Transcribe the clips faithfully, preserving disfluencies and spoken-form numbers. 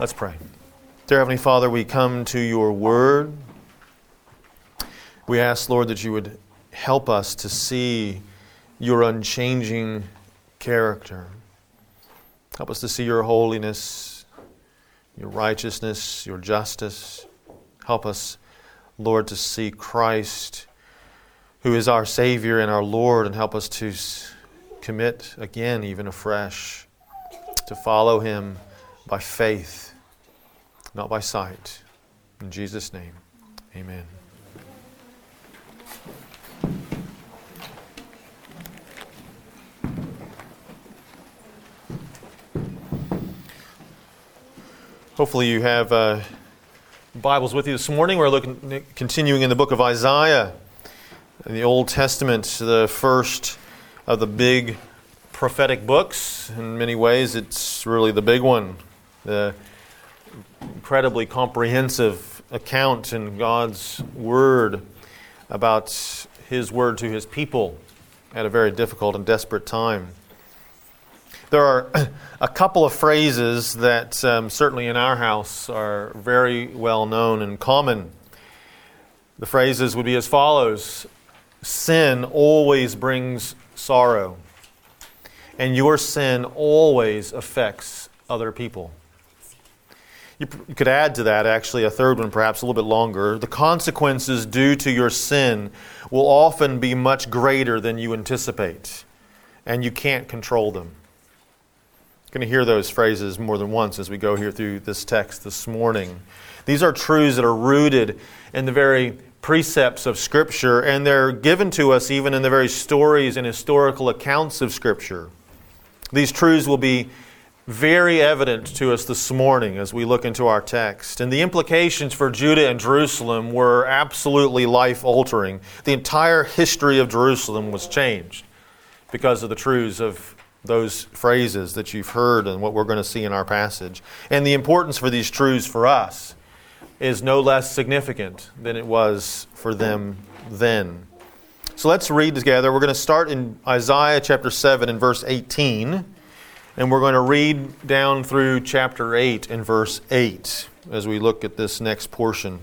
Let's pray. Dear Heavenly Father, we come to your word. We ask, Lord, that you would help us to see your unchanging character. Help us to see your holiness, your righteousness, your justice. Help us, Lord, to see Christ, who is our Savior and our Lord, and help us to commit again, even afresh, to follow Him by faith, not by sight. In Jesus' name, amen. Hopefully you have uh, Bibles with you this morning. We're looking, continuing in the book of Isaiah, in the Old Testament, the first of the big prophetic books. In many ways, it's really the big one. The incredibly comprehensive account in God's Word about His Word to His people at a very difficult and desperate time. There are a couple of phrases that um, certainly in our house are very well known and common. The phrases would be as follows: sin always brings sorrow, and your sin always affects other people. You, you could add to that actually a third one, perhaps a little bit longer. The consequences due to your sin will often be much greater than you anticipate, and you can't control them. You're going to hear those phrases more than once as we go here through this text this morning. These are truths that are rooted in the very precepts of Scripture, and they're given to us even in the very stories and historical accounts of Scripture. These truths will be very evident to us this morning as we look into our text. And the implications for Judah and Jerusalem were absolutely life-altering. The entire history of Jerusalem was changed because of the truths of those phrases that you've heard and what we're going to see in our passage. And the importance for these truths for us is no less significant than it was for them then. So let's read together. We're going to start in Isaiah chapter seven and verse eighteen. And we're going to read down through chapter eight and verse eight as we look at this next portion.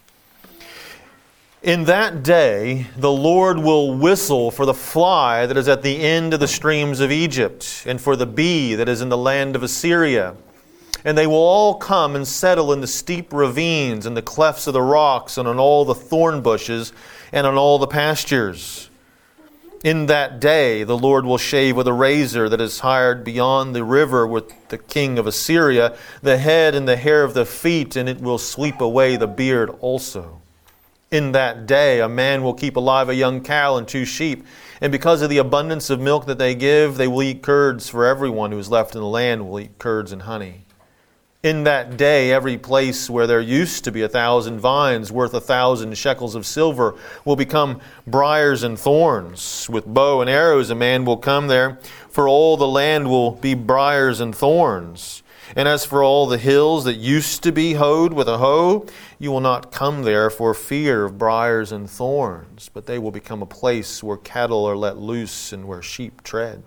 In that day, the Lord will whistle for the fly that is at the end of the streams of Egypt, and for the bee that is in the land of Assyria. And they will all come and settle in the steep ravines and the clefts of the rocks, and on all the thorn bushes, and on all the pastures. In that day, the Lord will shave with a razor that is hired beyond the river with the king of Assyria, the head and the hair of the feet, and it will sweep away the beard also. In that day, a man will keep alive a young cow and two sheep, and because of the abundance of milk that they give, they will eat curds, for everyone who is left in the land will eat curds and honey. In that day, every place where there used to be a thousand vines worth a thousand shekels of silver will become briars and thorns. With bow and arrows a man will come there, for all the land will be briars and thorns. And as for all the hills that used to be hoed with a hoe, you will not come there for fear of briars and thorns, but they will become a place where cattle are let loose and where sheep tread.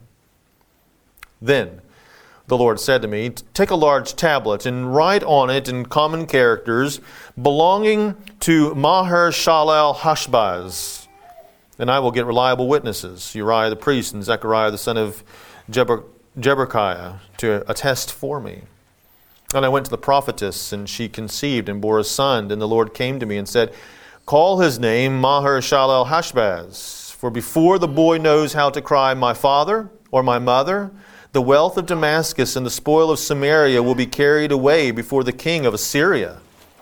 Then the Lord said to me, take a large tablet and write on it in common characters belonging to Maher-Shalal-Hash-Baz. And I will get reliable witnesses, Uriah the priest and Zechariah the son of Jeber- Jeberechiah, to attest for me. And I went to the prophetess, and she conceived and bore a son. And the Lord came to me and said, call his name Maher-Shalal-Hash-Baz, for before the boy knows how to cry, my father or my mother, the wealth of Damascus and the spoil of Samaria will be carried away before the king of Assyria.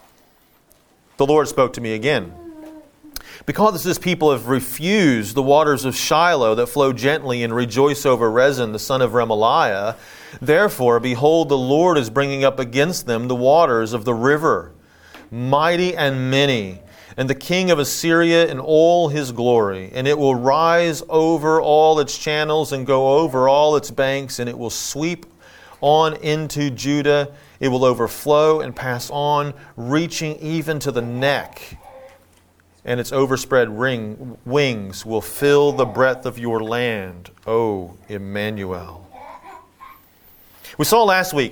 The Lord spoke to me again. Because this people have refused the waters of Shiloh that flow gently and rejoice over Rezin, the son of Remaliah, therefore, behold, the Lord is bringing up against them the waters of the river, mighty and many, and the king of Assyria in all his glory. And it will rise over all its channels and go over all its banks, and it will sweep on into Judah. It will overflow and pass on, reaching even to the neck. And its overspread ring, wings will fill the breadth of your land, O Emmanuel. We saw last week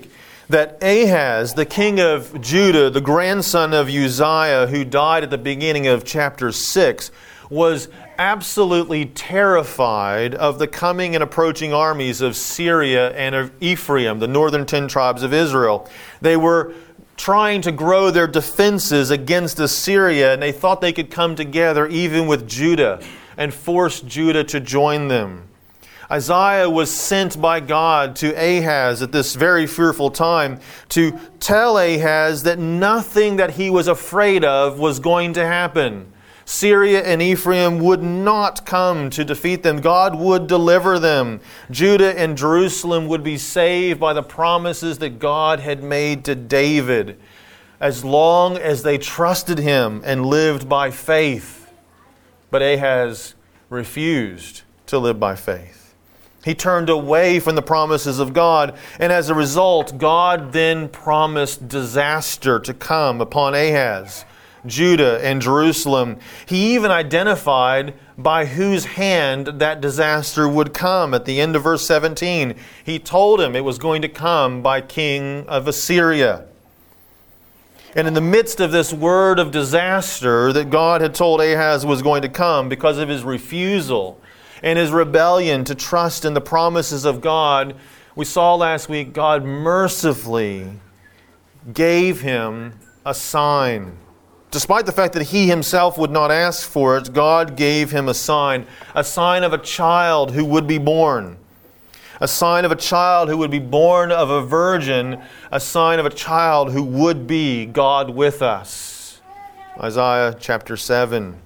that Ahaz, the king of Judah, the grandson of Uzziah, who died at the beginning of chapter six, was absolutely terrified of the coming and approaching armies of Syria and of Ephraim, the northern ten tribes of Israel. They were trying to grow their defenses against Assyria, and they thought they could come together even with Judah and force Judah to join them. Isaiah was sent by God to Ahaz at this very fearful time to tell Ahaz that nothing that he was afraid of was going to happen. Syria and Ephraim would not come to defeat them. God would deliver them. Judah and Jerusalem would be saved by the promises that God had made to David, as long as they trusted Him and lived by faith. But Ahaz refused to live by faith. He turned away from the promises of God, and as a result, God then promised disaster to come upon Ahaz, Judah, and Jerusalem. He even identified by whose hand that disaster would come. At the end of verse seventeen, He told him it was going to come by king of Assyria. And in the midst of this word of disaster that God had told Ahaz was going to come because of his refusal and his rebellion to trust in the promises of God, we saw last week God mercifully gave him a sign. Despite the fact that he himself would not ask for it, God gave him a sign, a sign of a child who would be born. A sign of a child who would be born of a virgin, a sign of a child who would be God with us. Isaiah chapter seven.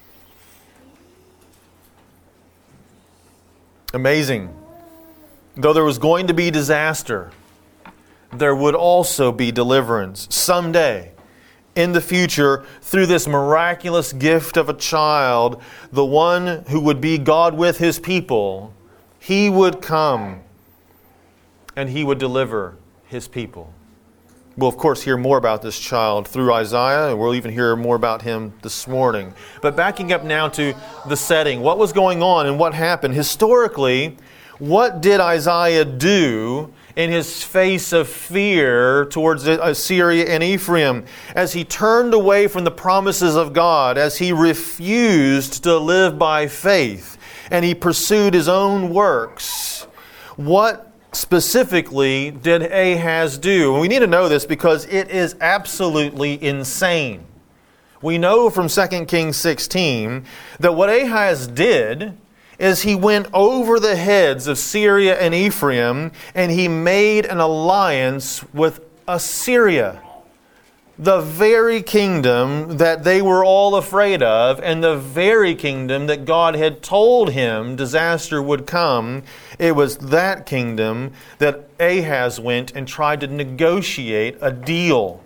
Amazing. Though there was going to be disaster, there would also be deliverance someday. In the future, through this miraculous gift of a child, the one who would be God with His people, He would come and He would deliver His people. We'll, of course, hear more about this child through Isaiah, and we'll even hear more about him this morning. But backing up now to the setting, what was going on and what happened? Historically, what did Isaiah do in his face of fear towards Assyria and Ephraim, as he turned away from the promises of God, as he refused to live by faith, and he pursued his own works? What specifically did Ahaz do? And we need to know this because it is absolutely insane. We know from Second Kings sixteen that what Ahaz did is he went over the heads of Syria and Ephraim, and he made an alliance with Assyria, the very kingdom that they were all afraid of, and the very kingdom that God had told him disaster would come. It was that kingdom that Ahaz went and tried to negotiate a deal.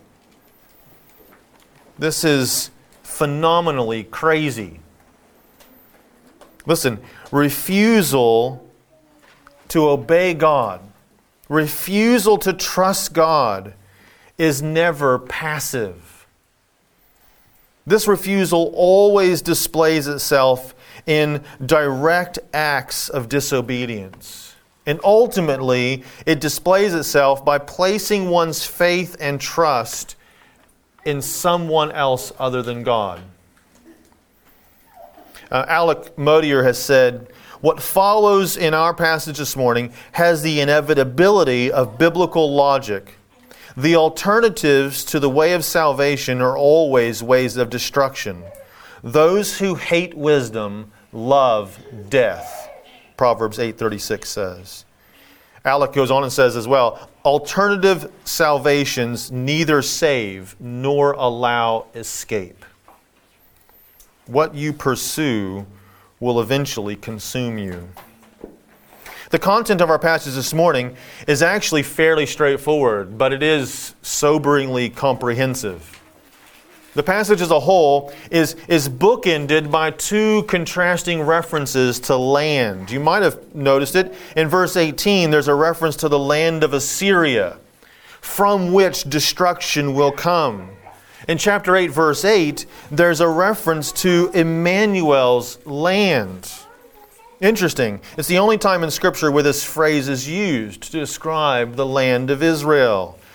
This is phenomenally crazy. Listen, refusal to obey God, refusal to trust God, is never passive. This refusal always displays itself in direct acts of disobedience. And ultimately, it displays itself by placing one's faith and trust in someone else other than God. Uh, Alec Modier has said, what follows in our passage this morning has the inevitability of biblical logic. The alternatives to the way of salvation are always ways of destruction. Those who hate wisdom love death, Proverbs eight thirty-six says. Alec goes on and says as well, alternative salvations neither save nor allow escape. What you pursue will eventually consume you. The content of our passage this morning is actually fairly straightforward, but it is soberingly comprehensive. The passage as a whole is, is bookended by two contrasting references to land. You might have noticed it. In verse eighteen, there's a reference to the land of Assyria, from which destruction will come. In chapter eight, verse eight, there's a reference to Emmanuel's land. Interesting. It's the only time in Scripture where this phrase is used to describe the land of Israel.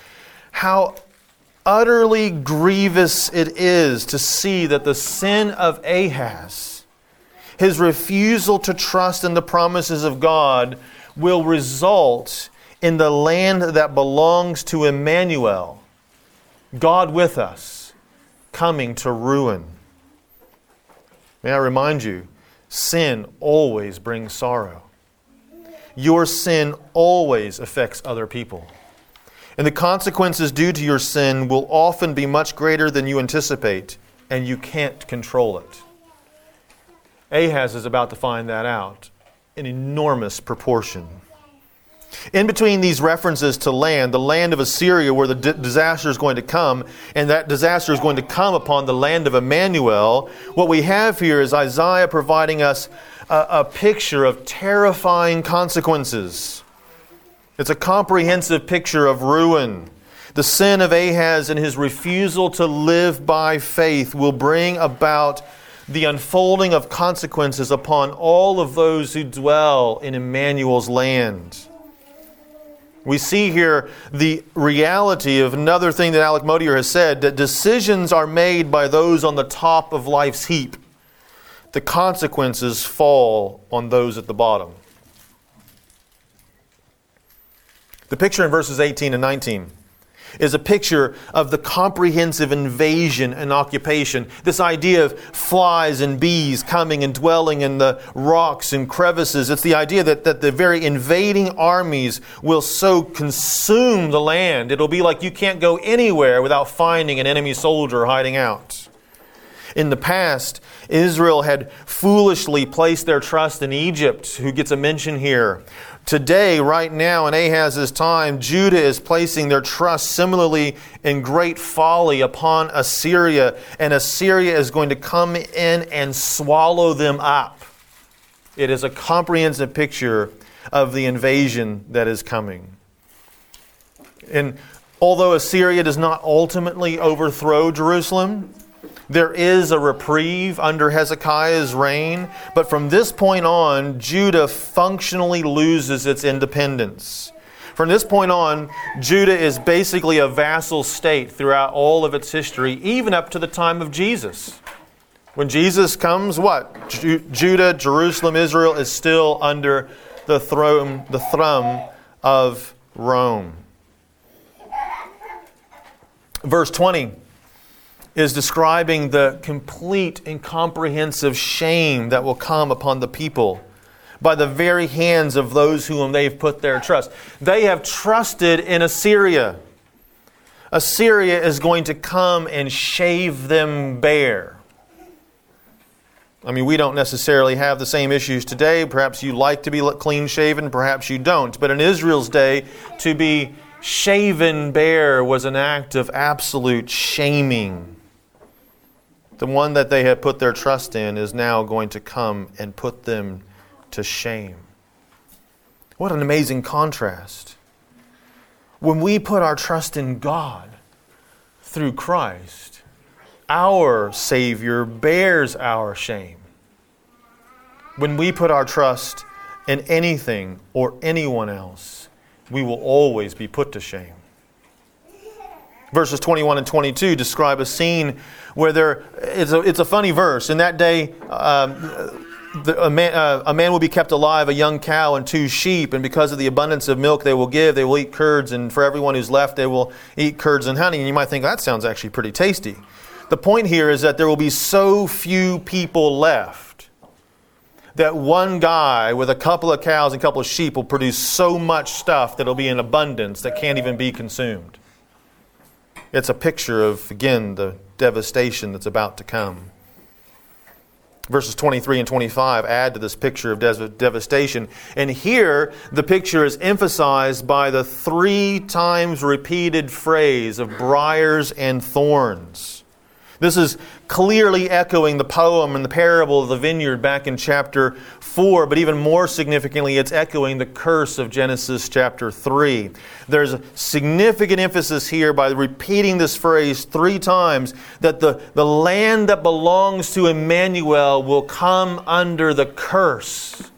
how utterly grievous it is to see that the sin of Ahaz, his refusal to trust in the promises of God, will result in the land that belongs to Emmanuel, God with us, coming to ruin. May I remind you, sin always brings sorrow. Your sin always affects other people. And the consequences due to your sin will often be much greater than you anticipate, and you can't control it. Ahaz is about to find that out in enormous proportion. In between these references to land, the land of Assyria where the d- disaster is going to come, and that disaster is going to come upon the land of Emmanuel, what we have here is Isaiah providing us a, a picture of terrifying consequences. It's a comprehensive picture of ruin. The sin of Ahaz and his refusal to live by faith will bring about the unfolding of consequences upon all of those who dwell in Emmanuel's land. We see here the reality of another thing that Alec Modier has said, that decisions are made by those on the top of life's heap. The consequences fall on those at the bottom. The picture in verses eighteen and nineteen is a picture of the comprehensive invasion and occupation. This idea of flies and bees coming and dwelling in the rocks and crevices. It's the idea that, that the very invading armies will so consume the land. It'll be like you can't go anywhere without finding an enemy soldier hiding out. In the past, Israel had foolishly placed their trust in Egypt, who gets a mention here. Today, right now, in Ahaz's time, Judah is placing their trust similarly in great folly upon Assyria, and Assyria is going to come in and swallow them up. It is a comprehensive picture of the invasion that is coming. And although Assyria does not ultimately overthrow Jerusalem, there is a reprieve under Hezekiah's reign, but from this point on, Judah functionally loses its independence. From this point on, Judah is basically a vassal state throughout all of its history, even up to the time of Jesus. When Jesus comes, what? Ju- Judah, Jerusalem, Israel is still under the throne, the thumb of Rome. Verse twenty is describing the complete and comprehensive shame that will come upon the people by the very hands of those whom they've put their trust. They have trusted in Assyria. Assyria is going to come and shave them bare. I mean, we don't necessarily have the same issues today. Perhaps you like to be clean shaven, perhaps you don't. But in Israel's day, to be shaven bare was an act of absolute shaming. The one that they had put their trust in is now going to come and put them to shame. What an amazing contrast. When we put our trust in God through Christ, our Savior bears our shame. When we put our trust in anything or anyone else, we will always be put to shame. Verses twenty-one and twenty-two describe a scene where there it's a, it's a funny verse. In that day, um, the, a, man, uh, a man will be kept alive, a young cow and two sheep, and because of the abundance of milk they will give, they will eat curds, and for everyone who's left, they will eat curds and honey. And you might think, that sounds actually pretty tasty. The point here is that there will be so few people left that one guy with a couple of cows and a couple of sheep will produce so much stuff that will be in abundance that can't even be consumed. It's a picture of, again, the devastation that's about to come. Verses twenty-three and twenty-five add to this picture of des- devastation. And here, the picture is emphasized by the three times repeated phrase of briars and thorns. This is clearly echoing the poem and the parable of the vineyard back in chapter four, but even more significantly, it's echoing the curse of Genesis chapter three. There's a significant emphasis here by repeating this phrase three times that the, the land that belongs to Emmanuel will come under the curse.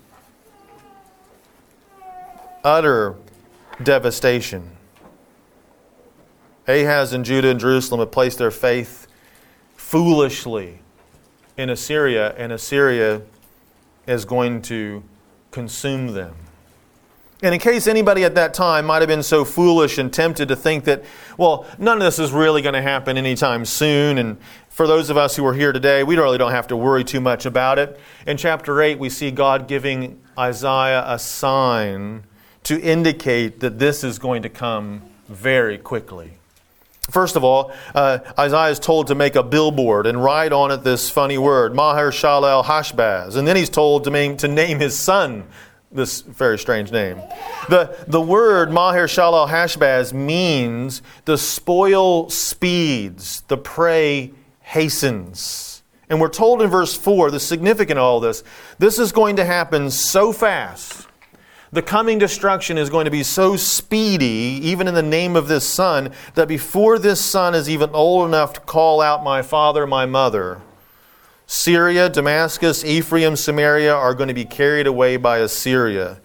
Utter devastation. Ahaz and Judah and Jerusalem have placed their faith foolishly in Assyria, and Assyria is going to consume them. And in case anybody at that time might have been so foolish and tempted to think that, well, none of this is really going to happen anytime soon, and for those of us who are here today, we really don't have to worry too much about it. In chapter eight, we see God giving Isaiah a sign to indicate that this is going to come very quickly. First of all, uh, Isaiah is told to make a billboard and write on it this funny word, Maher Shalal Hashbaz. And then he's told to name, to name his son this very strange name. The, the word Maher Shalal Hashbaz means the spoil speeds, the prey hastens. And we're told in verse four, the significance of all this, this is going to happen so fast. The coming destruction is going to be so speedy, even in the name of this son, that before this son is even old enough to call out my father, my mother, Syria, Damascus, Ephraim, Samaria are going to be carried away by Assyria.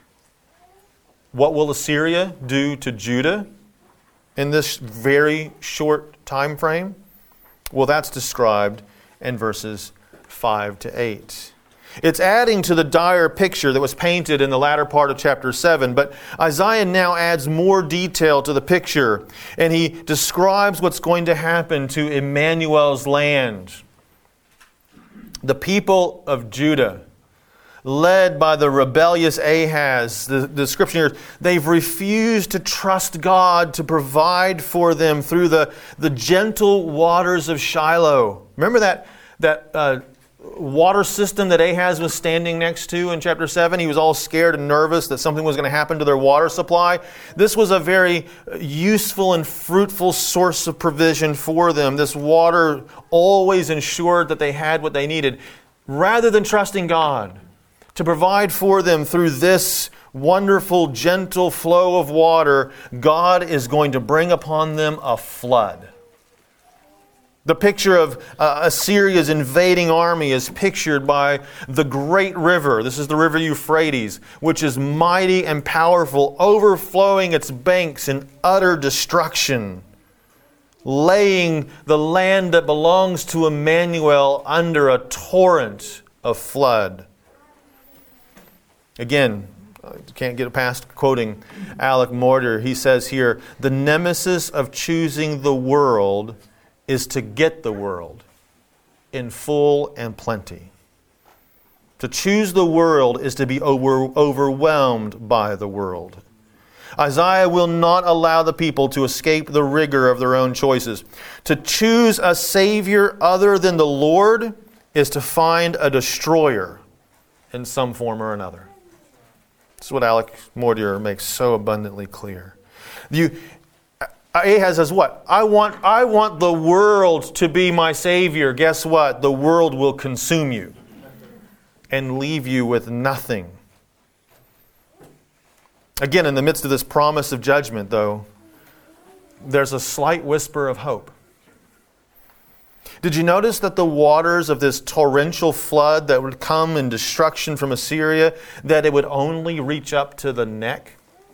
What will Assyria do to Judah in this very short time frame? Well, that's described in verses five to eight. It's adding to the dire picture that was painted in the latter part of chapter seven, but Isaiah now adds more detail to the picture, and he describes what's going to happen to Emmanuel's land. The people of Judah, led by the rebellious Ahaz, the, the description here, they've refused to trust God to provide for them through the, the gentle waters of Shiloh. Remember that, that uh, water system that Ahaz was standing next to in chapter seven? He was all scared and nervous that something was going to happen to their water supply. This was a very useful and fruitful source of provision for them. This water always ensured that they had what they needed. Rather than trusting God to provide for them through this wonderful, gentle flow of water, God is going to bring upon them a flood. The picture of uh, Assyria's invading army is pictured by the great river. This is the river Euphrates, which is mighty and powerful, overflowing its banks in utter destruction, laying the land that belongs to Emmanuel under a torrent of flood. Again, I can't get past quoting Alec Mortier. He says here, the nemesis of choosing the world is to get the world in full and plenty. To choose the world is to be over, overwhelmed by the world. Isaiah will not allow the people to escape the rigor of their own choices. To choose a Savior other than the Lord is to find a destroyer in some form or another. This is what Alec Mortier makes so abundantly clear. You... Ahaz says what? I want, I want the world to be my Savior. Guess what? The world will consume you and leave you with nothing. Again, in the midst of this promise of judgment, though, there's a slight whisper of hope. Did you notice that the waters of this torrential flood that would come in destruction from Assyria, that it would only reach up to the neck?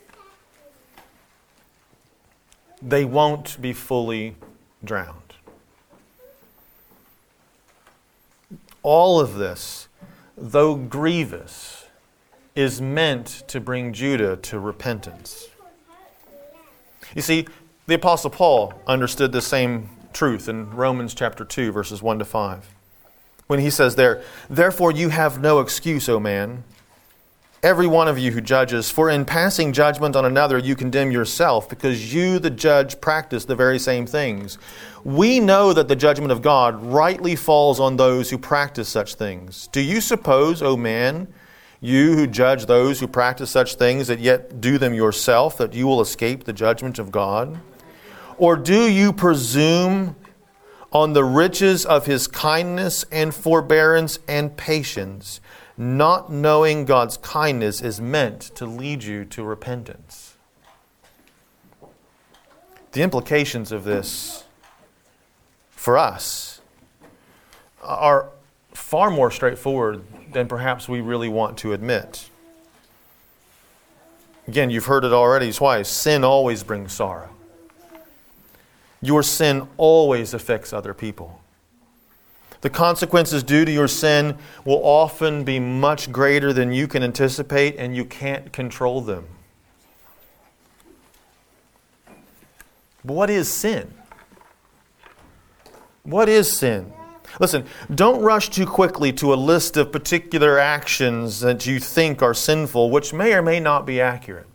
They won't be fully drowned. All of this, though grievous, is meant to bring Judah to repentance. You see, the Apostle Paul understood the same truth in Romans chapter two, verses one to five. When he says there, therefore you have no excuse, O man, every one of you who judges, for in passing judgment on another you condemn yourself, because you, the judge, practice the very same things. We know that the judgment of God rightly falls on those who practice such things. Do you suppose, O man, you who judge those who practice such things, that yet do them yourself, that you will escape the judgment of God? Or do you presume on the riches of His kindness and forbearance and patience, not knowing God's kindness is meant to lead you to repentance? The implications of this for us are far more straightforward than perhaps we really want to admit. Again, you've heard it already twice. Sin always brings sorrow. Your sin always affects other people. The consequences due to your sin will often be much greater than you can anticipate, and you can't control them. But what is sin? What is sin? Listen, don't rush too quickly to a list of particular actions that you think are sinful, which may or may not be accurate.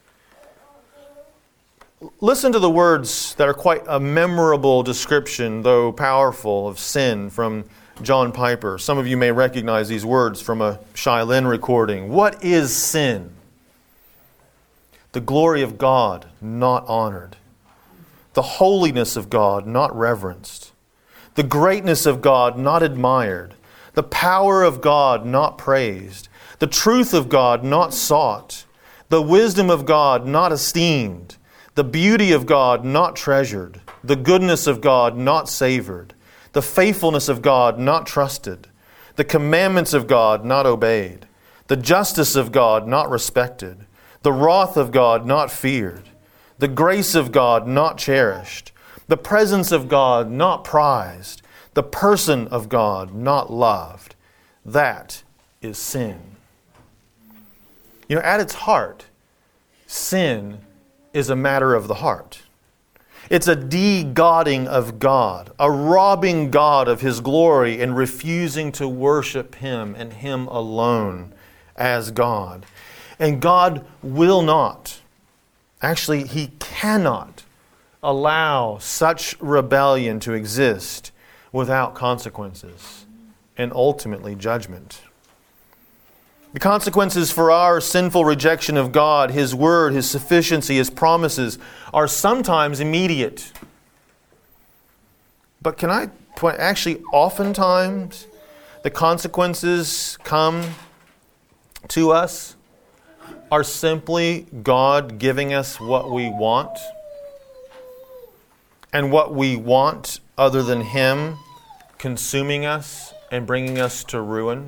Listen to the words that are quite a memorable description, though powerful, of sin from John Piper. Some of you may recognize these words from a Shai Linne recording. What is sin? The glory of God not honored. The holiness of God not reverenced. The greatness of God not admired. The power of God not praised. The truth of God not sought. The wisdom of God not esteemed. The beauty of God not treasured. The goodness of God not savored. The faithfulness of God not trusted. The commandments of God not obeyed. The justice of God not respected. The wrath of God not feared. The grace of God not cherished. The presence of God not prized. The person of God not loved. That is sin. You know, at its heart, sin is a matter of the heart. It's a de-godding of God, a robbing God of His glory and refusing to worship Him and Him alone as God. And God will not, actually He cannot allow such rebellion to exist without consequences and ultimately judgment. The consequences for our sinful rejection of God, His Word, His sufficiency, His promises are sometimes immediate. But can I point, actually oftentimes the consequences come to us are simply God giving us what we want. And what we want other than Him consuming us and bringing us to ruin.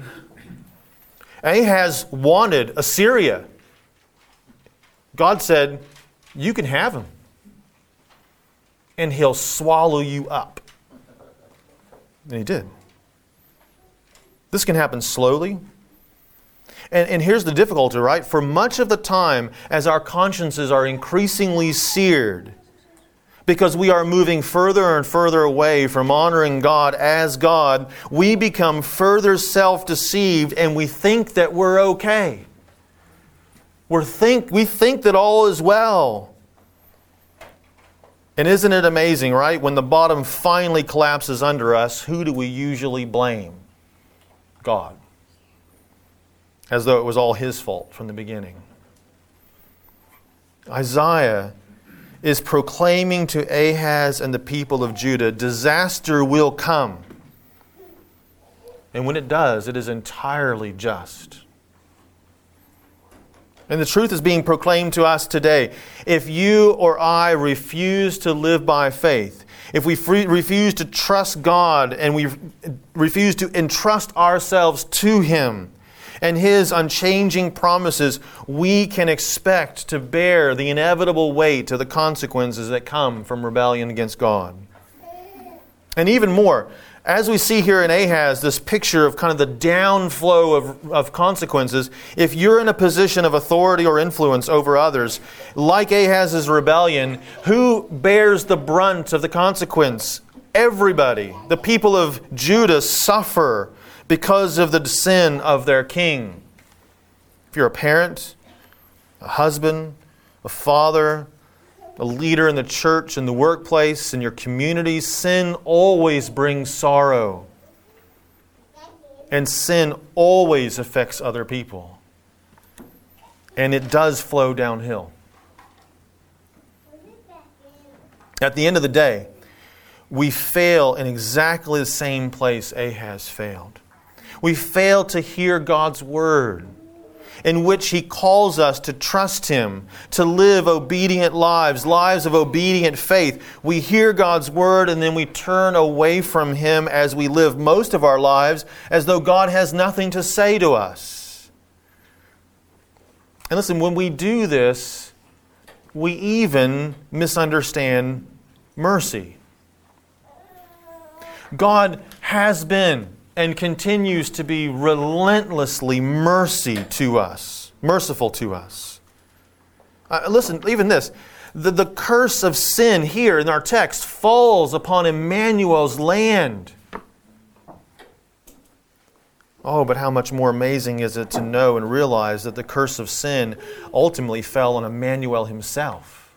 Ahaz wanted Assyria. God said, you can have him. And he'll swallow you up. And he did. This can happen slowly. And, and here's the difficulty, right? For much of the time, as our consciences are increasingly seared, because we are moving further and further away from honoring God as God, we become further self-deceived and we think that we're okay. We're think, we think that all is well. And isn't it amazing, right? When the bottom finally collapses under us, who do we usually blame? God. As though it was all His fault from the beginning. Isaiah is proclaiming to Ahaz and the people of Judah, disaster will come. And when it does, it is entirely just. And the truth is being proclaimed to us today. If you or I refuse to live by faith, if we free, refuse to trust God and we refuse to entrust ourselves to Him and His unchanging promises, we can expect to bear the inevitable weight of the consequences that come from rebellion against God. And even more, as we see here in Ahaz, this picture of kind of the downflow of, of consequences, if you're in a position of authority or influence over others, like Ahaz's rebellion, who bears the brunt of the consequence? Everybody. The people of Judah suffer because of the sin of their king. If you're a parent, a husband, a father, a leader in the church, in the workplace, in your community, sin always brings sorrow. And sin always affects other people. And it does flow downhill. At the end of the day, we fail in exactly the same place Ahaz failed. We fail to hear God's Word, in which He calls us to trust Him, to live obedient lives, lives of obedient faith. We hear God's Word and then we turn away from Him as we live most of our lives as though God has nothing to say to us. And listen, when we do this, we even misunderstand mercy. God has been and continues to be relentlessly mercy to us, merciful to us. Uh, listen, even this. The, the curse of sin here in our text falls upon Emmanuel's land. Oh, but how much more amazing is it to know and realize that the curse of sin ultimately fell on Emmanuel himself.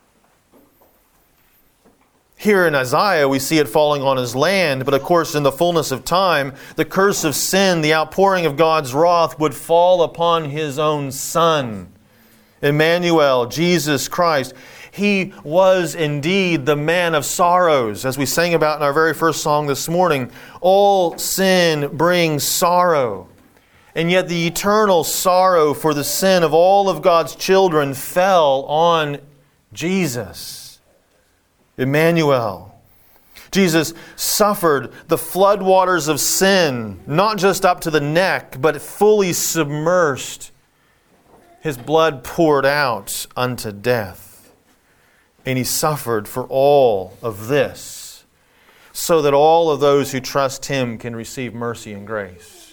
Here in Isaiah, we see it falling on his land, but of course in the fullness of time, the curse of sin, the outpouring of God's wrath, would fall upon his own Son, Emmanuel, Jesus Christ. He was indeed the man of sorrows, as we sang about in our very first song this morning. All sin brings sorrow. And yet the eternal sorrow for the sin of all of God's children fell on Jesus, Emmanuel. Jesus suffered the floodwaters of sin, not just up to the neck, but fully submersed. His blood poured out unto death. And He suffered for all of this, so that all of those who trust Him can receive mercy and grace.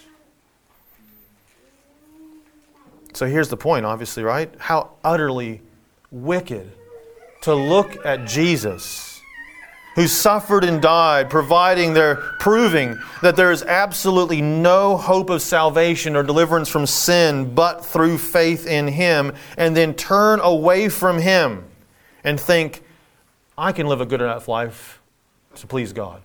So here's the point, obviously, right? How utterly wicked to look at Jesus, who suffered and died, providing their, proving that there is absolutely no hope of salvation or deliverance from sin but through faith in Him, and then turn away from Him and think, I can live a good enough life to please God.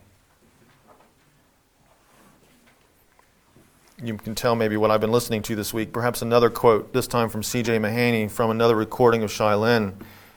You can tell maybe what I've been listening to this week. Perhaps another quote, this time from C J Mahaney, from another recording of Shai Linne.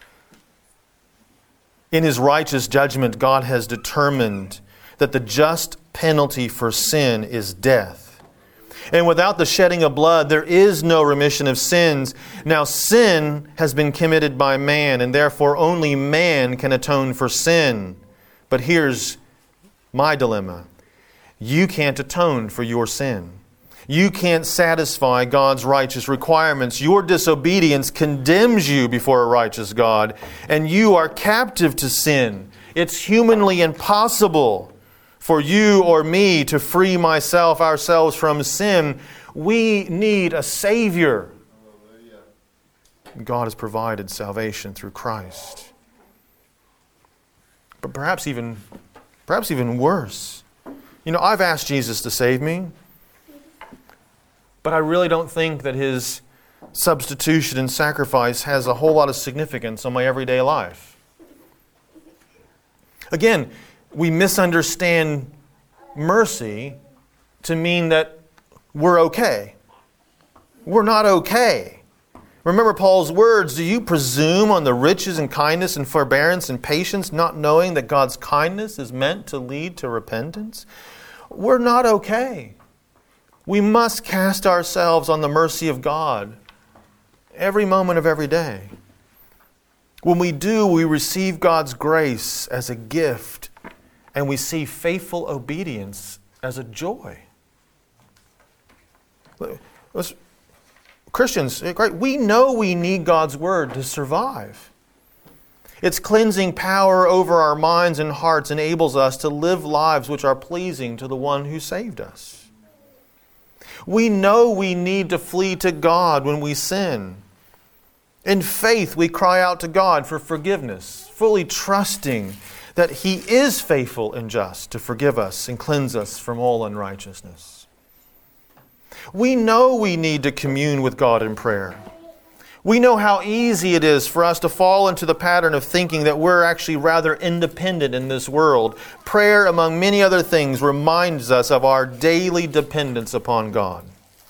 In His righteous judgment, God has determined that the just penalty for sin is death. And without the shedding of blood, there is no remission of sins. Now, sin has been committed by man, and therefore only man can atone for sin. But here's my dilemma. You can't atone for your sin. You can't satisfy God's righteous requirements. Your disobedience condemns you before a righteous God, and you are captive to sin. It's humanly impossible for you or me to free myself, ourselves from sin. We need a Savior. God has provided salvation through Christ. But perhaps even, perhaps even worse. You know, I've asked Jesus to save me, but I really don't think that His substitution and sacrifice has a whole lot of significance on my everyday life. Again, we misunderstand mercy to mean that we're okay. We're not okay. Remember Paul's words, do you presume on the riches and kindness and forbearance and patience, not knowing that God's kindness is meant to lead to repentance? We're not okay. We must cast ourselves on the mercy of God every moment of every day. When we do, we receive God's grace as a gift, and we see faithful obedience as a joy. Let's, Christians, we know we need God's Word to survive. Its cleansing power over our minds and hearts enables us to live lives which are pleasing to the one who saved us. We know we need to flee to God when we sin. In faith, we cry out to God for forgiveness, fully trusting that He is faithful and just to forgive us and cleanse us from all unrighteousness. We know we need to commune with God in prayer. We know how easy it is for us to fall into the pattern of thinking that we're actually rather independent in this world. Prayer, among many other things, reminds us of our daily dependence upon God.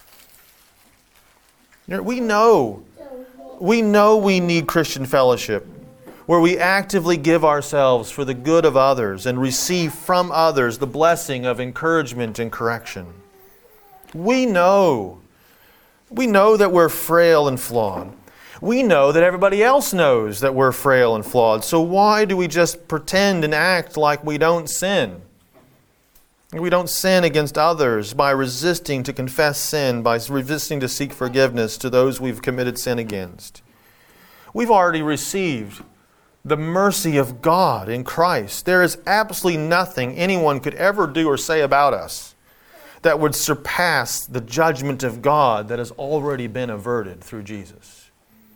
We know, we know we need Christian fellowship, where we actively give ourselves for the good of others and receive from others the blessing of encouragement and correction. We know, we know that we're frail and flawed. We know that everybody else knows that we're frail and flawed. So why do we just pretend and act like we don't sin? We don't sin against others by resisting to confess sin, by resisting to seek forgiveness to those we've committed sin against. We've already received the mercy of God in Christ. There is absolutely nothing anyone could ever do or say about us that would surpass the judgment of God that has already been averted through Jesus.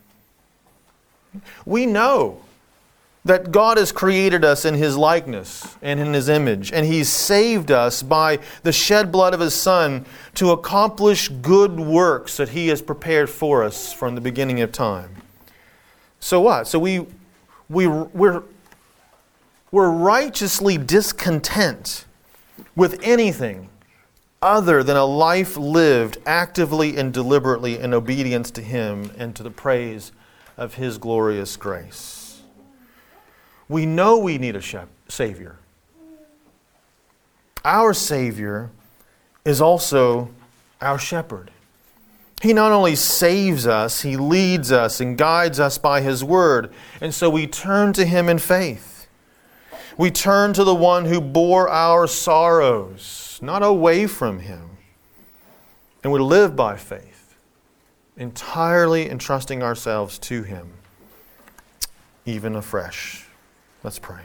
We know that God has created us in His likeness and in His image, and He's saved us by the shed blood of His Son to accomplish good works that He has prepared for us from the beginning of time. So what? So we, we, we're, we're righteously discontent with anything other than a life lived actively and deliberately in obedience to Him and to the praise of His glorious grace. We know we need a Savior. Our Savior is also our shepherd. He not only saves us, He leads us and guides us by His word. And so we turn to Him in faith. We turn to the one who bore our sorrows, not away from Him. And we live by faith, entirely entrusting ourselves to Him, even afresh. Let's pray.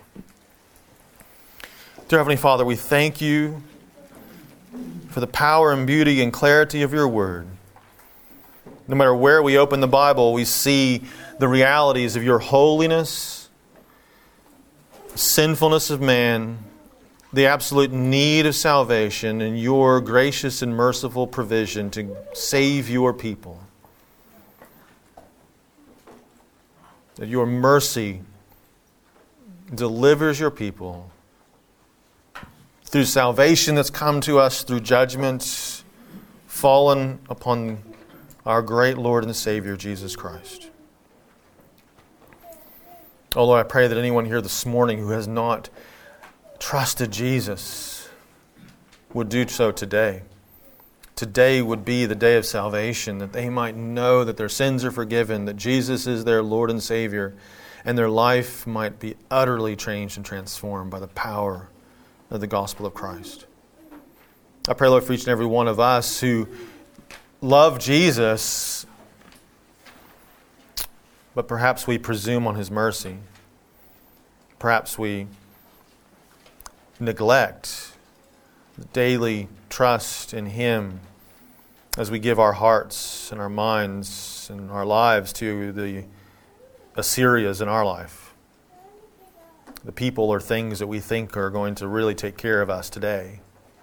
Dear Heavenly Father, we thank You for the power and beauty and clarity of Your word. No matter where we open the Bible, we see the realities of Your holiness, sinfulness of man, the absolute need of salvation, and Your gracious and merciful provision to save Your people. That Your mercy delivers Your people through salvation that's come to us through judgment fallen upon our great Lord and Savior, Jesus Christ. Oh Lord, I pray that anyone here this morning who has not trusted Jesus would do so today. Today would be the day of salvation, that they might know that their sins are forgiven, that Jesus is their Lord and Savior, and their life might be utterly changed and transformed by the power of the gospel of Christ. I pray, Lord, for each and every one of us who love Jesus, but perhaps we presume on His mercy. Perhaps we neglect the daily trust in Him as we give our hearts and our minds and our lives to the Assyrias in our life. The people or things that we think are going to really take care of us today.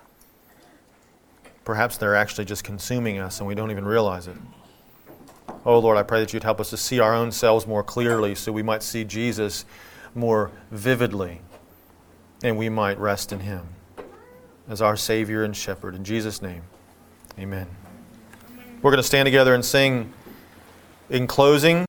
Perhaps they're actually just consuming us and we don't even realize it. Oh Lord, I pray that You'd help us to see our own selves more clearly so we might see Jesus more vividly and we might rest in Him as our Savior and Shepherd. In Jesus' name, amen. We're going to stand together and sing in closing.